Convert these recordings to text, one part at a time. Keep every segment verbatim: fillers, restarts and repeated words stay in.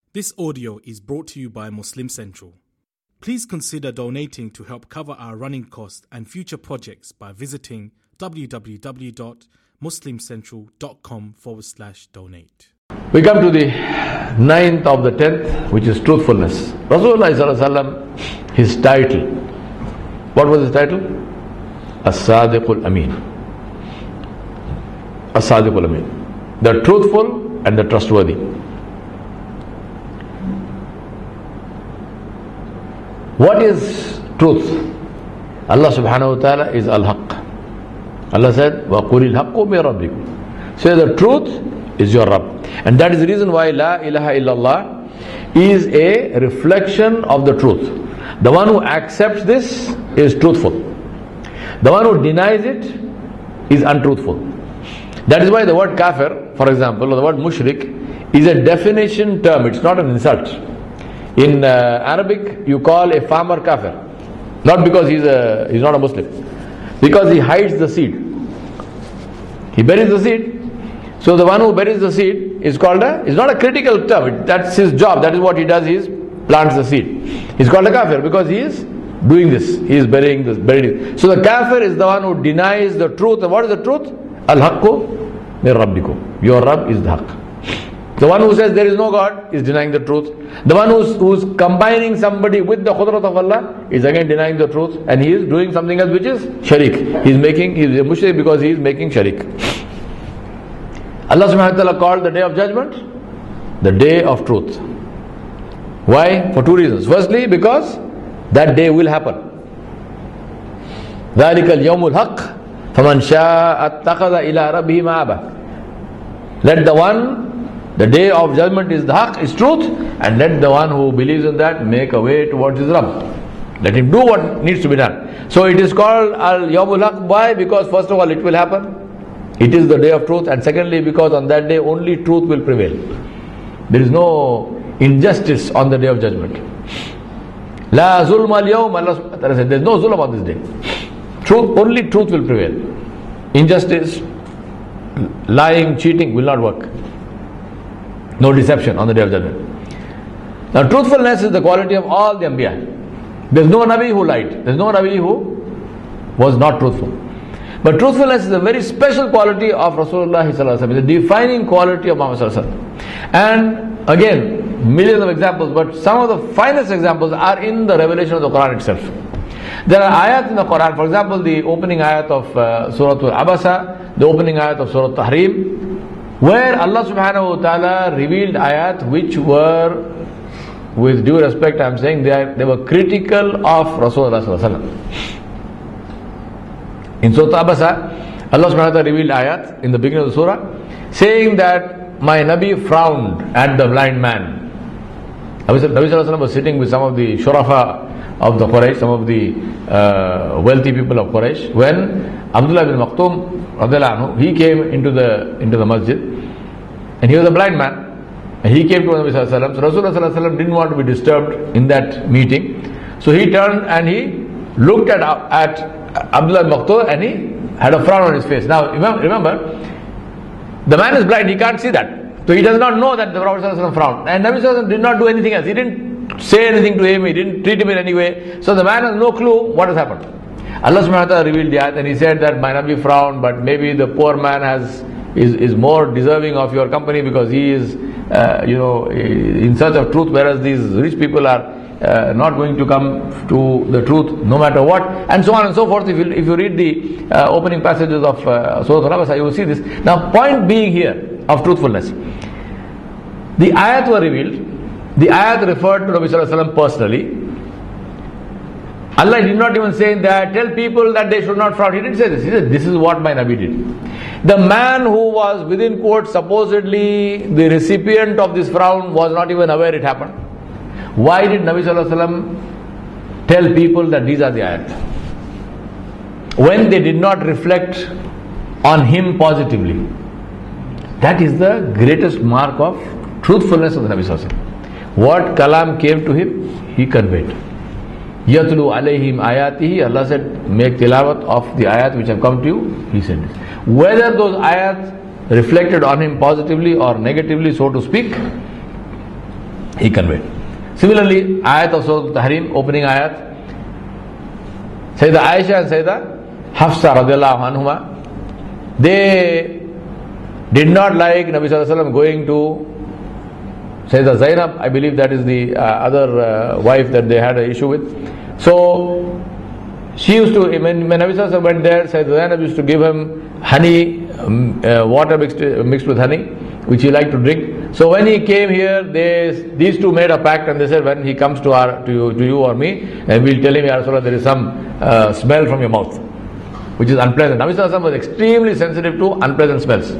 This audio is brought to you by Muslim Central. Please consider donating to help cover our running costs and future projects by visiting www.muslimcentral.com forward slash donate. We come to the ninth of the tenth, which is truthfulness. Rasulullah sallallahu alaihi wasallam, his title. What was his title? As-Sadiqul Ameen. As-Sadiqul Ameen. The truthful and the trustworthy. What is truth? Allah subhanahu wa ta'ala is Al-Haq. Allah said, وَقُلِ الْحَقُّ مِنْ رَبِّكُمْ. Say the truth is your Rabb. And that is the reason why La ilaha illallah is a reflection of the truth. The one who accepts this is truthful. The one who denies it is untruthful. That is why the word kafir, for example, or the word mushrik, is a definition term. It's not an insult. In uh, Arabic, you call a farmer kafir. Not because he's, a, he's not a Muslim. Because he hides the seed. He buries the seed. So the one who buries the seed is called a, is not a critical term. That's his job. That is what he does. He is plants the seed. He's called a kafir because he is doing this. He is burying this, burying it. So the kafir is the one who denies the truth. And what is the truth? Al-Haqqu min Rabbikum. Your Rabb is the Haqq. The one who says there is no God is denying the truth. The one who's, who's combining somebody with the Qudrat of Allah is again denying the truth, and he is doing something else which is sharik. He is making, he is a mushrik because he is making sharik. Allah subhanahu wa ta'ala called the day of judgment the day of truth. Why? For two reasons. Firstly, because that day will happen. ذَلِكَ الْيَوْمُ الْحَقِّ فَمَنْ شَاءَ اتَّخَذَ إِلَىٰ رَبِّهِ مَآبًا. Let the one, the day of judgment is the haqq, is truth, and let the one who believes in that make a way towards his Rabb. Let him do what needs to be done. So it is called Al-Yawmul Haqq. Why? Because first of all it will happen. It is the day of truth, and secondly because on that day only truth will prevail. There is no injustice on the day of judgment. La zulma al-yawm, Allah said there is no zulm on this day. Truth, only truth will prevail. Injustice, lying, cheating will not work. No deception on the day of judgment. Now truthfulness is the quality of all the Anbiya. There is no Nabi who lied. There is no Nabi who was not truthful. But truthfulness is a very special quality of Rasulullah sallallahu alaihi wasallam. It's a defining quality of Muhammad sallallahu alaihi wasallam. And again, millions of examples, but some of the finest examples are in the revelation of the Quran itself. There are ayat in the Quran, for example, the opening ayat of uh, Surah Al-Abasa, the opening ayat of Surah Tahrim, where Allah subhanahu wa ta'ala revealed ayat which were, with due respect I am saying, they, are, they were critical of Rasulullah sallallahu alaihi wasallam. In Surah Abasa, Allah subhanahu wa ta'ala revealed ayat in the beginning of the surah, saying that my Nabi frowned at the blind man. Nabi sallallahu alaihi wasallam was sitting with some of the shurafa of the Quraysh, some of the uh, wealthy people of Quraysh, when Abdullah bin Maktoum, he came into the into the masjid, and he was a blind man. And he came to Nabi sallallahu alaihi wasallam. So Rasulullah sallallahu alaihi wasallam didn't want to be disturbed in that meeting. So he turned and he looked at at Abdullah bin Maktoum, and he had a frown on his face. Now remember, the man is blind, he can't see that. So he does not know that the Prophet sallallahu alaihi wasallam frowned. And Nabi sallallahu alaihi wasallam did not do anything else. He didn't say anything to him, he didn't treat him in any way. So the man has no clue what has happened. Allah subhanahu wa ta'ala revealed the ayat, and he said that my Nabi frowned, but maybe the poor man has is, is more deserving of your company because he is uh, you know in search of truth, whereas these rich people are uh, not going to come to the truth no matter what, and so on and so forth. If you, if you read the uh, opening passages of uh, Surah Al-Abasa, you will see this. Now, point being here of truthfulness, the ayat were revealed. The ayat referred to Nabi sallallahu alaihi wasallam personally. Allah did not even say that tell people that they should not frown. He didn't say this. He said this is what my Nabi did. The man who was within quote supposedly the recipient of this frown was not even aware it happened. Why did Nabi sallallahu alaihi wasallam tell people that these are the ayat when they did not reflect on him positively? That is the greatest mark of truthfulness of the Nabi sallallahu alaihi wasallam. What kalam came to him, he conveyed. Yatlu alayhim ayatihi, Allah said, make tilawat of the ayat which have come to you, he said this. Whether those ayat reflected on him positively or negatively, so to speak, he conveyed. Similarly, ayat of Surah Tahrim, opening ayat, Sayyidah Aisha and Sayyidah Hafsa radiallahu anhuma, they did not like Nabi sallallahu alaihi wasallam going to Sayyidah Zainab. I believe that is the uh, other uh, wife that they had an issue with. So she used to, when, when Nabi sallallahu alaihi wasallam went there, Sayyidah Zainab used to give him honey, um, uh, water mixed, uh, mixed with honey, which he liked to drink. So when he came here, they, these two made a pact, and they said, when he comes to our to you, to you or me, and we'll tell him, Ya Rasulullah, there is some uh, smell from your mouth, which is unpleasant. Nabi sallallahu alaihi wasallam was extremely sensitive to unpleasant smells.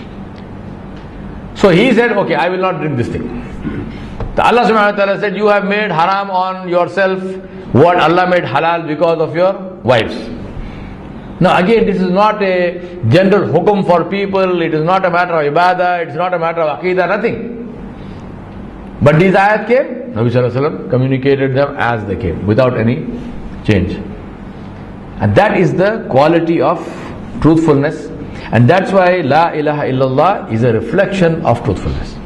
So he said, okay, I will not drink this thing. The Allah subhanahu wa ta'ala said, you have made haram on yourself what Allah made halal because of your wives. Now again, this is not a general hukum for people, it is not a matter of ibadah, it is not a matter of aqidah, nothing. But these ayat came, Nabi sallallahu alaihi wasallam communicated them as they came, without any change. And that is the quality of truthfulness. And that's why La ilaha illallah is a reflection of truthfulness.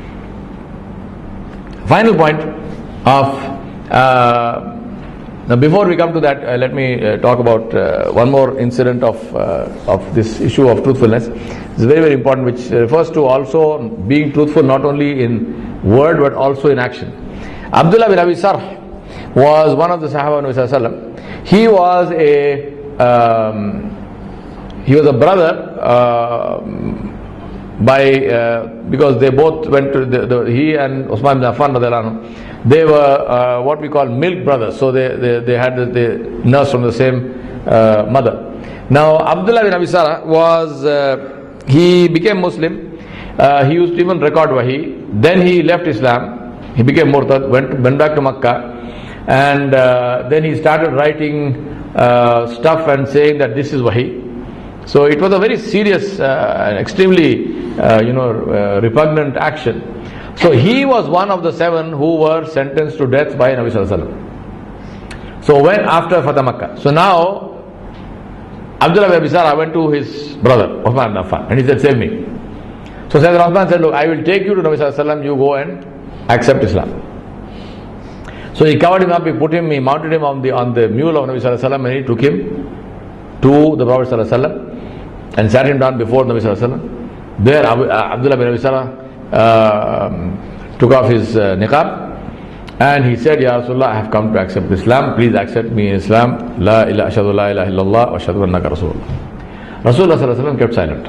Final point of uh, now before we come to that, uh, let me uh, talk about uh, one more incident of uh, of this issue of truthfulness. It's very very important, which refers to also being truthful not only in word but also in action. Abdullah bin Abi Sarh was one of the Sahaba of Nabi sallallahu alaihi wasallam. He was a um, he was a brother uh, by uh, because they both went to the, the, he and Uthman bin Affan radiallahu anhu, they were uh, what we call milk brothers, so they, they, they had the, they nursed from the same uh, mother. Now Abdullah bin Abi Sarh was uh, he became Muslim. Uh, he used to even record wahi. Then he left Islam, he became murtad, went, went back to Makkah, and uh, then he started writing uh, stuff and saying that this is wahi. So it was a very serious uh, and extremely uh, you know uh, repugnant action. So he was one of the seven who were sentenced to death by Nabi sallallahu alaihi wasallam. So when after Fatah Makkah, so now Abdullah bin Abi Sarh went to his brother Uthman bin Affan and he said, save me. So Sayyidina Uthman said, look, I will take you to Nabi sallallahu alaihi wasallam, you go and accept Islam. So he covered him up, he put him, he mounted him on the on the mule of Nabi sallallahu alaihi wasallam, and he took him to the Prophet sallallahu alaihi wasallam and sat him down before Nabi sallallahu alaihi wasallam. There Abdullah bin Abi Sarh uh, took off his uh, niqab and he said, Ya Rasulullah, I have come to accept Islam, please accept me in Islam. La ilaha ashhadu la ilaha illallah wa ashhadu annaka Rasulullah. Rasulullah sallallahu alaihi wasallam kept silent.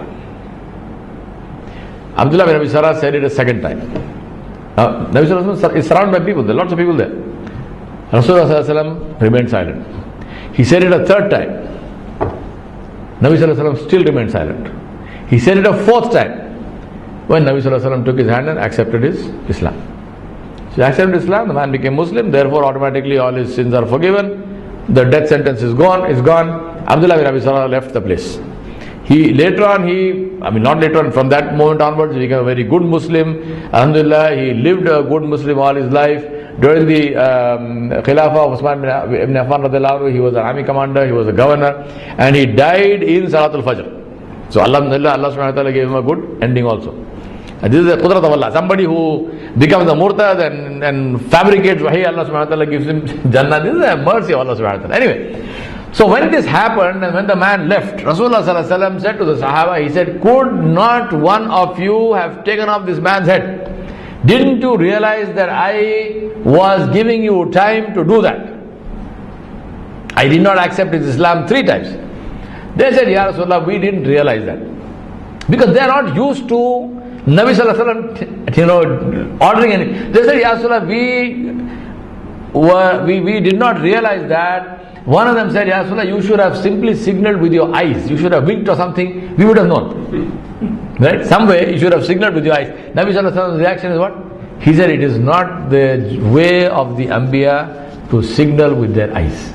Abdullah bin Abi Sarh said it a second time. Uh, Nabi sallallahu alaihi wasallam is surrounded by people, there are lots of people there. Rasulullah sallallahu alaihi wasallam remained silent. He said it a third time. Nabi sallallahu alaihi wasallam still remained silent. He said it a fourth time, when Nabi sallallahu alaihi wasallam took his hand and accepted his Islam. So he accepted Islam, the man became Muslim, therefore automatically all his sins are forgiven, the death sentence is gone, is gone. Abdullah bin Abi Sarh left the place. He later on, he, I mean not later on, from that moment onwards, he became a very good Muslim. Alhamdulillah, he lived a good Muslim all his life. During the um, Khilafah of Uthman ibn Affan radiallahu anhu, he was an army commander, he was a governor, and he died in Salatul Fajr. So Alhamdulillah, Allah subhanahu wa ta'ala gave him a good ending also. And this is the Qudrat of Allah. Somebody who becomes a murtad and, and fabricates wahi, Allah subhanahu wa ta'ala gives him Jannah. This is a mercy of Allah subhanahu wa ta'ala. Anyway, so when this happened and when the man left, Rasulullah sallallahu alaihi wasallam said to the Sahaba, he said, could not one of you have taken off this man's head? Didn't you realize that I was giving you time to do that? I did not accept his Islam three times. They said, Ya Rasulullah, we didn't realize that. Because they are not used to Nabi sallallahu alaihi wasallam, you know, ordering anything. They said, Ya Rasulullah, we were, we, we did not realize that. One of them said, Ya Rasulullah, you should have simply signaled with your eyes. You should have winked or something. We would have known. Right? Some way you should have signaled with your eyes. Nabi sallallahu alaihi wasallam's reaction is what? He said, it is not the way of the Anbiya to signal with their eyes.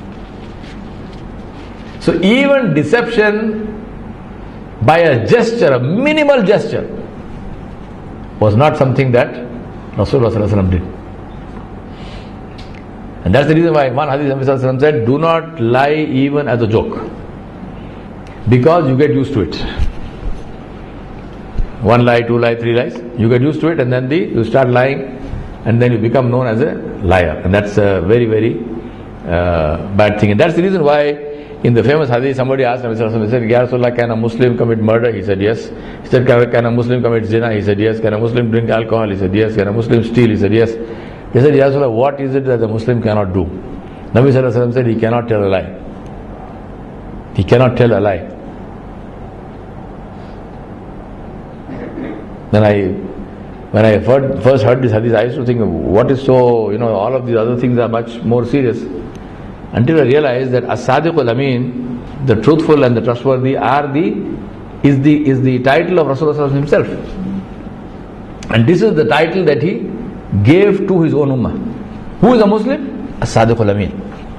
So even deception by a gesture, a minimal gesture, was not something that Rasulullah sallallahu alaihi wasallam did. And that's the reason why one hadith Nabi sallallahu alaihi wasallam said, do not lie even as a joke, because you get used to it. One lie, two lie, three lies, you get used to it, and then the, you start lying and then you become known as a liar. And that's a very, very uh, bad thing. And that's the reason why in the famous hadith, somebody asked Nabi Sallallahu Alaihi Wasallam, he said, Ya Rasulullah, can a Muslim commit murder? He said, yes. He said, can a Muslim commit zina? He said, yes. Can a Muslim drink alcohol? He said, yes. Can a Muslim steal? He said, yes. He said, Ya Rasulullah, what is it that the Muslim cannot do? Nabi Sallallahu Alaihi Wasallam said, he cannot tell a lie. He cannot tell a lie. Then I, when I heard, first heard this hadith, I used to think, what is so, you know, all of these other things are much more serious. Until I realized that As-Sadiq al-Amin, the truthful and the trustworthy, are the is the is the title of Rasulullah himself. And this is the title that he gave to his own ummah. Who is a Muslim? As-Sadiq al-Amin.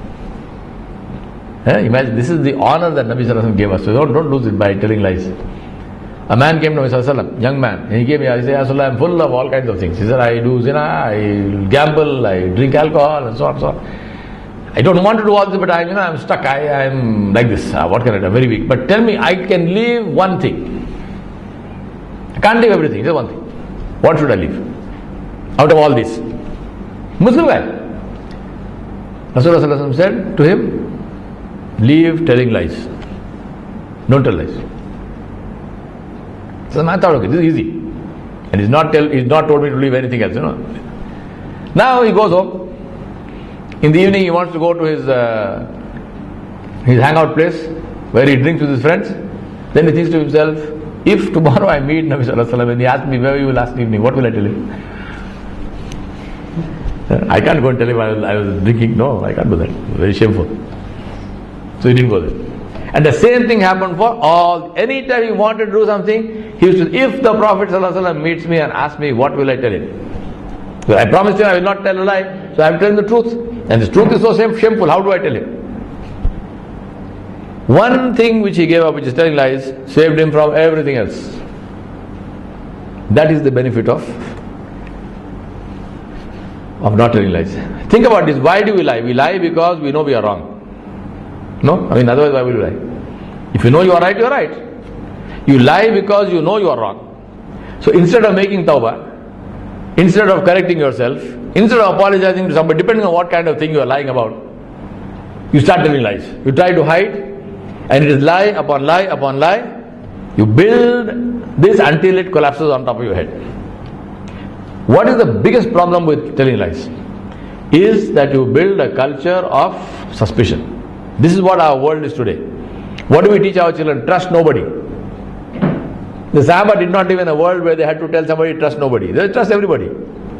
Eh? Imagine, this is the honor that Nabi Sallallahu Alaihi Wasallam gave us. So don't, don't lose it by telling lies. A man came to Nabi Sallallahu Alaihi Wasallam, young man, and he came here, he said, Rasulullah, I'm full of all kinds of things. He said, I do zina, I gamble, I drink alcohol, and so on and so on. I don't want to do all this, but I, you know, I'm stuck. I am like this. Uh, what can I do? I'm very weak. But tell me, I can leave one thing. I can't leave everything. Just one thing. What should I leave out of all this? Muslim guy. Rasulullah Sallallahu Alaihi Wasallam said to him, leave telling lies. Don't tell lies. So the man thought, okay, this is easy. And he's not tell, he's not told me to leave anything else, you know. Now he goes home. In the evening, he wants to go to his uh, his hangout place where he drinks with his friends. Then he thinks to himself, if tomorrow I meet Nabi Sallallahu Alaihi Wasallam and he asks me where you were last evening, what will I tell him? I can't go and tell him I was, I was drinking. No, I can't do that. Very shameful. So he didn't go there. And the same thing happened for all. Anytime he wanted to do something, he used to, if the Prophet Sallallahu Alaihi Wasallam meets me and asks me, what will I tell him? So I promised him I will not tell a lie, so I am telling the truth. And this truth is so shameful, how do I tell him? One thing which he gave up, which is telling lies, saved him from everything else. That is the benefit of, of not telling lies. Think about this, why do we lie? We lie because we know we are wrong. No? I mean, otherwise why will you lie? If you know you are right, you are right. You lie because you know you are wrong. So instead of making tawbah, instead of correcting yourself, instead of apologizing to somebody, depending on what kind of thing you are lying about, you start telling lies. You try to hide, and it is lie upon lie upon lie. You build this until it collapses on top of your head. What is the biggest problem with telling lies? Is that you build a culture of suspicion. This is what our world is today. What do we teach our children? Trust nobody. The Sahaba did not live in a world where they had to tell somebody trust nobody. They trust everybody.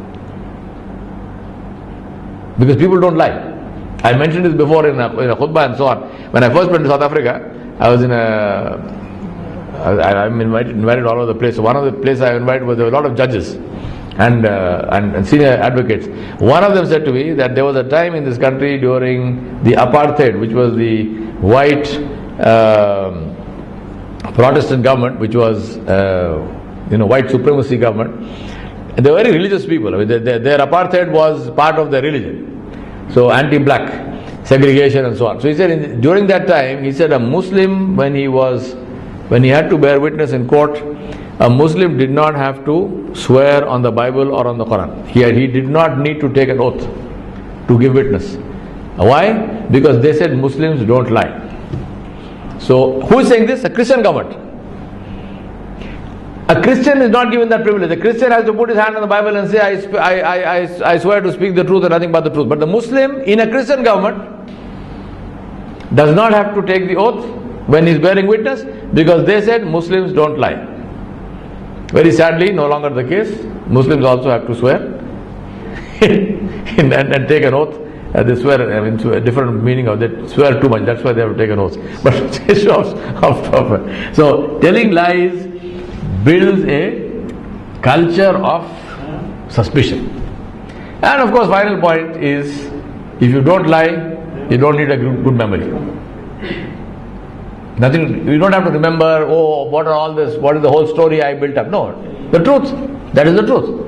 Because people don't lie. I mentioned this before in a, in a khutbah and so on. When I first went to South Africa, I was in a, I, I'm invited, invited all over the place. So one of the places I invited was there were a lot of judges and, uh, and, and senior advocates. One of them said to me that there was a time in this country during the apartheid, which was the white um, Protestant government, which was uh, you know white supremacy government. And they were very religious people. I mean, they, they, their apartheid was part of their religion. So anti-black segregation and so on. So he said in, during that time, he said a Muslim, when he was when he had to bear witness in court, a Muslim did not have to swear on the Bible or on the Quran. He had, he did not need to take an oath to give witness. Why? Because they said Muslims don't lie. So, who is saying this? A Christian government. A Christian is not given that privilege. A Christian has to put his hand on the Bible and say, I, I, I, I swear to speak the truth and nothing but the truth. But the Muslim in a Christian government does not have to take the oath when he is bearing witness, because they said Muslims don't lie. Very sadly, no longer the case. Muslims also have to swear and, and take an oath. Uh, they swear, I mean, a different meaning of that, swear too much, that's why they have to take an oath. But it shows how proper. So, telling lies builds a culture of suspicion. And of course, final point is, if you don't lie, you don't need a good memory. Nothing, you don't have to remember, oh, what are all this, what is the whole story I built up. No, the truth, that is the truth.